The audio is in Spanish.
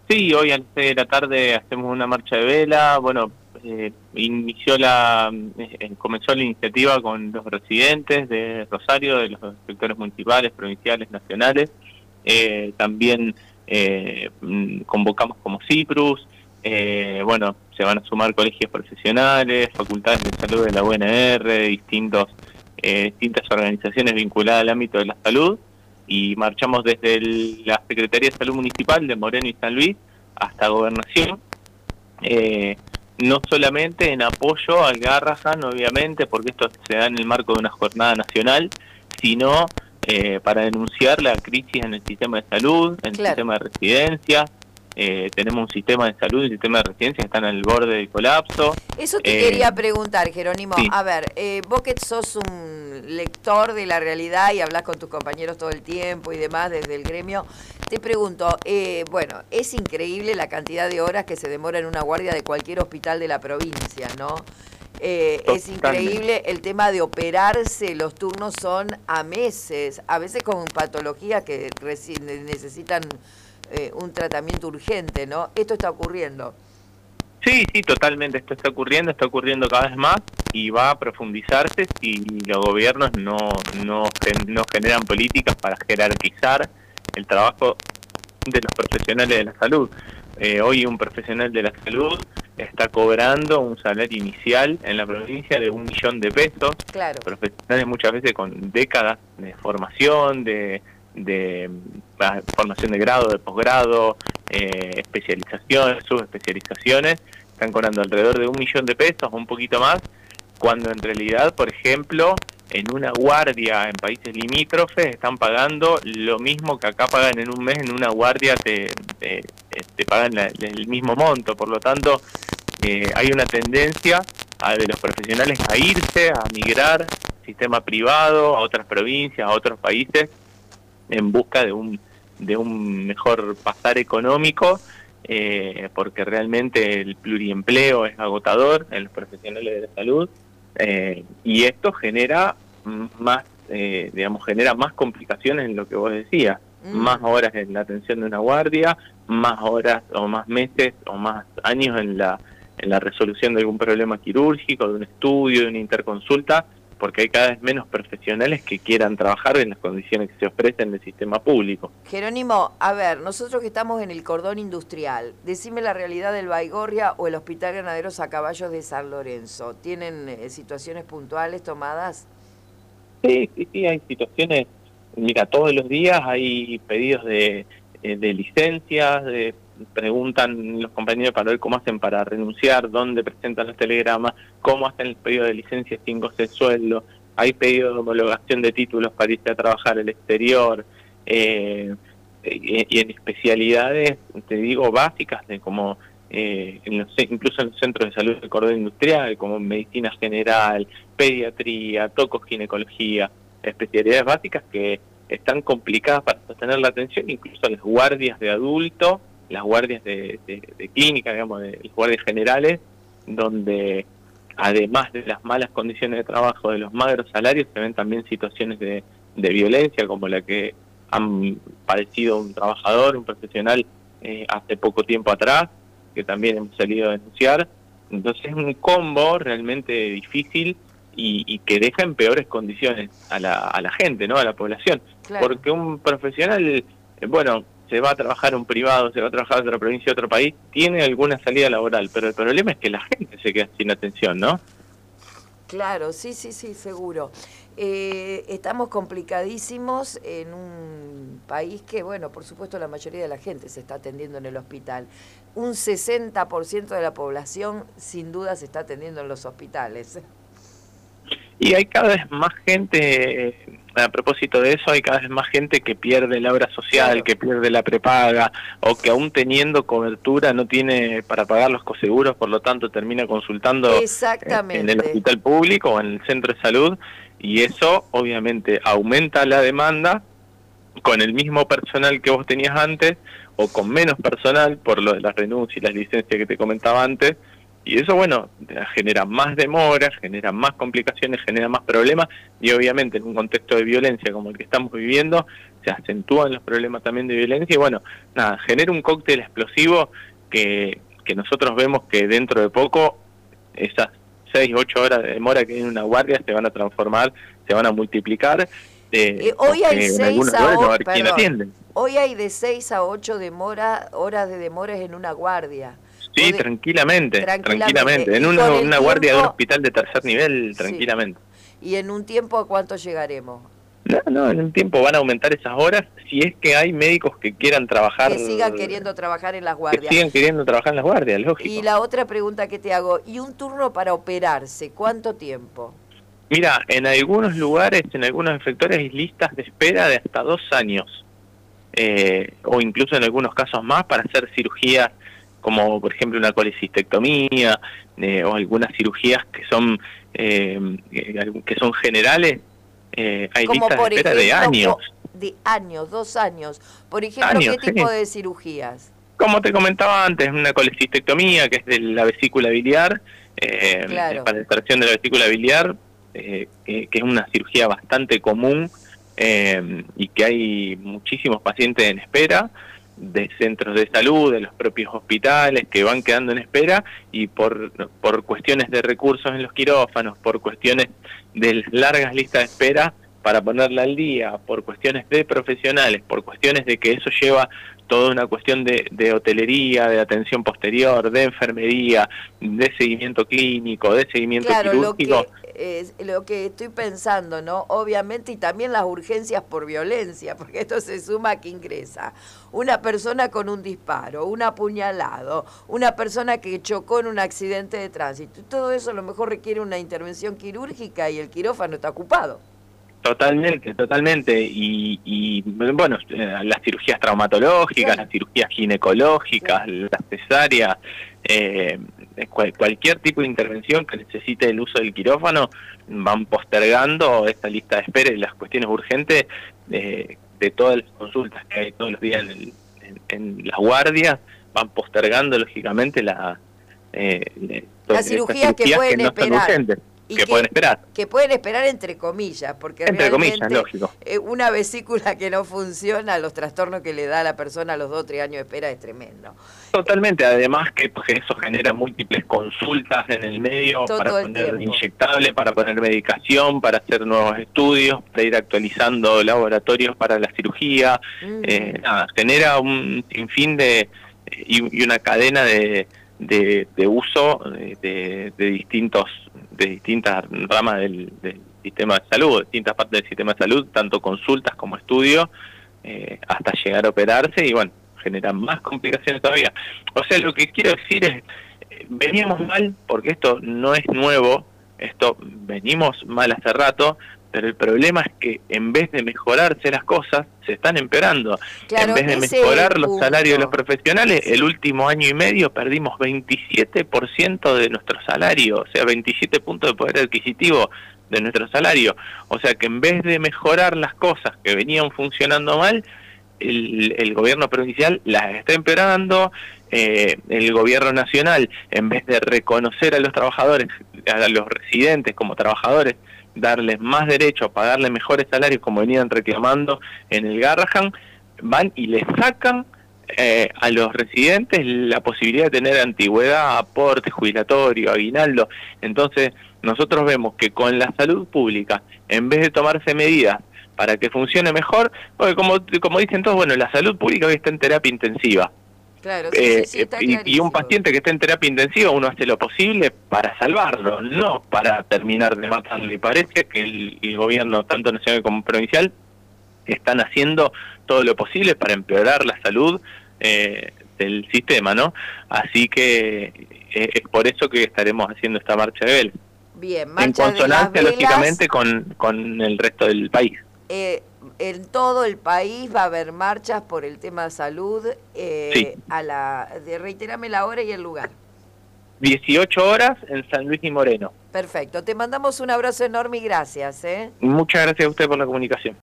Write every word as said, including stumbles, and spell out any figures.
Sí, hoy a las seis de la tarde hacemos una marcha de vela. Bueno, eh, inició la, eh, comenzó la iniciativa con los residentes de Rosario, de los sectores municipales, provinciales, nacionales. Eh, también eh, convocamos como Ciprus. Eh, bueno, se van a sumar colegios profesionales, facultades de salud de la U N R, distintos, eh, distintas organizaciones vinculadas al ámbito de la salud. Y marchamos desde el, la Secretaría de Salud Municipal de Moreno y San Luis hasta Gobernación, eh, no solamente en apoyo al Garrahan, obviamente, porque esto se da en el marco de una jornada nacional, sino eh, para denunciar la crisis en el sistema de salud, en el Claro. sistema de residencias. Eh, tenemos un sistema de salud y un sistema de residencia que están al borde del colapso. Eso te Eh, quería preguntar, Jerónimo. sí. A ver, eh, vos que sos un lector de la realidad y hablas con tus compañeros todo el tiempo y demás desde el gremio, te pregunto, eh, bueno, es increíble la cantidad de horas que se demora en una guardia de cualquier hospital de la provincia, ¿no? Eh, es increíble el tema de operarse, los turnos son a meses, a veces con patologías que reci- necesitan eh, un tratamiento urgente, ¿no? Esto está ocurriendo. Sí, sí, totalmente. Esto está ocurriendo, está ocurriendo cada vez más y va a profundizarse si los gobiernos no, no, no generan políticas para jerarquizar el trabajo de los profesionales de la salud. Eh, hoy un profesional de la salud está cobrando un salario inicial en la provincia de un millón de pesos. Claro. Profesionales muchas veces con décadas de formación, de, de uh, formación de grado, de posgrado, eh, especializaciones, subespecializaciones, están cobrando alrededor de un millón de pesos, un poquito más, cuando en realidad, por ejemplo, en una guardia en países limítrofes están pagando lo mismo que acá pagan en un mes. En una guardia te, te, te pagan la, el mismo monto. Por lo tanto, eh, hay una tendencia a, de los profesionales a irse, a migrar al sistema privado, a otras provincias, a otros países, en busca de un, de un mejor pasar económico, eh, porque realmente el pluriempleo es agotador en los profesionales de la salud. Eh, y esto genera más, eh, digamos, genera más complicaciones en lo que vos decías, mm. más horas en la atención de una guardia, más horas o más meses o más años en la, en la resolución de algún problema quirúrgico, de un estudio, de una interconsulta, porque hay cada vez menos profesionales que quieran trabajar en las condiciones que se ofrecen del sistema público. Jerónimo, a ver, nosotros que estamos en el cordón industrial, decime la realidad del Baigorria o el Hospital Granaderos a Caballos de San Lorenzo. ¿Tienen eh, situaciones puntuales tomadas? Sí, sí, sí, hay situaciones, mira, todos los días hay pedidos de, de licencias, de, preguntan los compañeros para ver cómo hacen para renunciar, dónde presentan los telegramas, cómo hacen el pedido de licencias sin goce de sueldo, hay pedidos de homologación de títulos para irse a trabajar al exterior, eh, y, y en especialidades, te digo, básicas, de como eh, en los, incluso en los centros de salud del cordón industrial, como medicina general, pediatría, tocoginecología, especialidades básicas que están complicadas para sostener la atención, incluso las guardias de adulto, las guardias de, de, de clínica, digamos, de las guardias generales, donde además de las malas condiciones de trabajo, de los magros salarios, se ven también situaciones de, de violencia, como la que han padecido un trabajador, un profesional, eh, hace poco tiempo atrás, que también hemos salido a denunciar. Entonces es un combo realmente difícil y, y que deja en peores condiciones a la, a la gente, ¿no? A la población. Claro. Porque un profesional, eh, bueno, se va a trabajar a un privado, se va a trabajar a otra provincia, a otro país, tiene alguna salida laboral, pero el problema es que la gente se queda sin atención, ¿no? Claro, sí, sí, sí, seguro. Eh, estamos complicadísimos en un país que, bueno, por supuesto la mayoría de la gente se está atendiendo en el hospital. Un sesenta por ciento de la población sin duda se está atendiendo en los hospitales. Y hay cada vez más gente, a propósito de eso, hay cada vez más gente que pierde la obra social, claro, que pierde la prepaga, o que aún teniendo cobertura no tiene para pagar los coseguros, por lo tanto termina consultando en el hospital público o en el centro de salud, y eso obviamente aumenta la demanda con el mismo personal que vos tenías antes, o con menos personal, por lo de las renuncias y las licencias que te comentaba antes, Y eso, bueno, genera más demoras, genera más complicaciones, genera más problemas, y obviamente en un contexto de violencia como el que estamos viviendo, se acentúan los problemas también de violencia, y bueno, nada, genera un cóctel explosivo que, que nosotros vemos que dentro de poco, esas seis, ocho horas de demora que hay en una guardia se van a transformar, se van a multiplicar. Eh, eh, hoy hay seis a ocho, perdón, hoy hay de seis a ocho demora, horas de demoras en una guardia. Sí, de, tranquilamente, tranquilamente, tranquilamente. En una, una tiempo, guardia de un hospital de tercer nivel, tranquilamente. Sí. ¿Y en un tiempo a cuánto llegaremos? No, no, en un tiempo van a aumentar esas horas, si es que hay médicos que quieran trabajar... Que sigan queriendo trabajar en las guardias. Que sigan queriendo trabajar en las guardias, lógico. Y la otra pregunta que te hago, ¿y un turno para operarse? ¿Cuánto tiempo? Mira, en algunos lugares, en algunos efectores hay listas de espera de hasta dos años, eh, o incluso en algunos casos más para hacer cirugías como por ejemplo una colecistectomía, eh, o algunas cirugías que son eh, que son generales, eh, hay como listas por de espera ejemplo, de años. De años, dos años. Por ejemplo, años, ¿qué tipo sí. de cirugías? Como te comentaba antes, una colecistectomía, que es de la vesícula biliar, eh, claro. para la extracción de la vesícula biliar, eh, que, que es una cirugía bastante común, eh, y que hay muchísimos pacientes en espera, de centros de salud, de los propios hospitales, que van quedando en espera, y por, por cuestiones de recursos en los quirófanos, por cuestiones de largas listas de espera para ponerla al día, por cuestiones de profesionales, por cuestiones de que eso lleva toda una cuestión de, de hotelería, de atención posterior, de enfermería, de seguimiento clínico, de seguimiento claro, quirúrgico. Lo que, eh, lo que estoy pensando, ¿no? Obviamente, y también las urgencias por violencia, porque esto se suma a que ingresa una persona con un disparo, un apuñalado, una persona que chocó en un accidente de tránsito. Todo eso a lo mejor requiere una intervención quirúrgica y el quirófano está ocupado. Totalmente, totalmente. Y, y bueno, las cirugías traumatológicas, sí. Las cirugías ginecológicas, sí. Las cesáreas, eh, cual, cualquier tipo de intervención que necesite el uso del quirófano, van postergando esta lista de espera y las cuestiones urgentes eh, de todas las consultas que hay todos los días en, el, en, en las guardias, van postergando lógicamente la, eh, las cirugías que pueden que no esperar. Urgentes. Y que, que pueden esperar. Que pueden esperar entre comillas, porque entre realmente comillas, lógico. Eh, una vesícula que no funciona, los trastornos que le da a la persona a los dos o tres años de espera es tremendo. Totalmente, además que pues, eso genera múltiples consultas en el medio todo para poner inyectable, para poner medicación, para hacer nuevos estudios, para ir actualizando laboratorios para la cirugía. Mm. Eh, nada, genera un sinfín de y, y una cadena de, de, de uso de, de, de distintos de distintas ramas del, del sistema de salud, distintas partes del sistema de salud, tanto consultas como estudios, eh, hasta llegar a operarse, y bueno, generan más complicaciones todavía. O sea, lo que quiero decir es, eh, veníamos mal, porque esto no es nuevo, esto venimos mal hace rato, pero el problema es que en vez de mejorarse las cosas, se están empeorando. Claro, en vez de mejorar los salarios de los profesionales, el último año y medio perdimos veintisiete por ciento de nuestro salario, o sea, veintisiete puntos de poder adquisitivo de nuestro salario. O sea que en vez de mejorar las cosas que venían funcionando mal, el, el gobierno provincial las está empeorando. Eh, el gobierno nacional, en vez de reconocer a los trabajadores, a los residentes como trabajadores, darles más derechos, pagarles mejores salarios como venían reclamando en el Garrahan, van y le sacan eh, a los residentes la posibilidad de tener antigüedad, aporte jubilatorio, aguinaldo. Entonces nosotros vemos que con la salud pública, en vez de tomarse medidas para que funcione mejor, porque como, como dicen todos, bueno, la salud pública hoy está en terapia intensiva. Claro, sí, eh, sí, sí, está y, y un paciente que está en terapia intensiva, uno hace lo posible para salvarlo, no para terminar de matarlo. Y parece que el, el gobierno, tanto nacional como provincial, están haciendo todo lo posible para empeorar la salud eh, del sistema, ¿no? Así que eh, es por eso que estaremos haciendo esta marcha de velas. Bien, marcha en consonancia, de las velas, lógicamente, con, con el resto del país. Eh, en todo el país va a haber marchas por el tema de salud. Eh, sí. A la, de, reiterame la hora y el lugar. dieciocho horas en San Luis y Moreno. Perfecto. Te mandamos un abrazo enorme y gracias. ¿eh? Muchas gracias a usted por la comunicación.